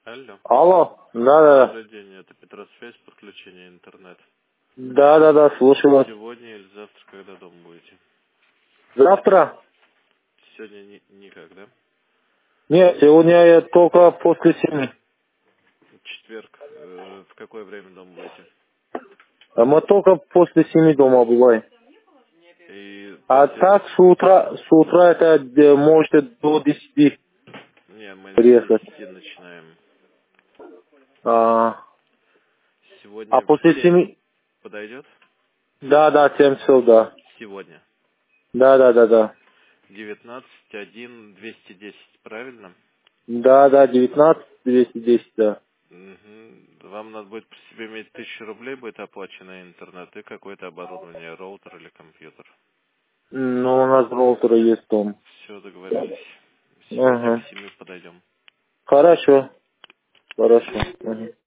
Алло. Алло, да-да-да. Добрый день, это Петросвязь, подключение интернет. Да-да-да, слушаю вас. Сегодня или завтра, когда дома будете? Завтра? Сегодня никак, да? Нет, сегодня я только после 7. Четверг. В какое время дома будете? А мы только после 7 дома бываем. И А после... так с утра это может до 10 Не, мы с приехать. 10 начинаем. А, а Сегодня в после 7 7? подойдет? Да-да, 7 часов, да. Сегодня. Да-да-да-да. 19 1 210, правильно? Да-да, 19 210, да. Угу. Вам надо будет при себе иметь 1000 рублей, будет оплачено интернет и какое-то оборудование, роутер или компьютер. Ну, у нас роутер есть дом. Все, договорились. Сегодня к Ага. 7 подойдем. Хорошо, хорошо. Ага.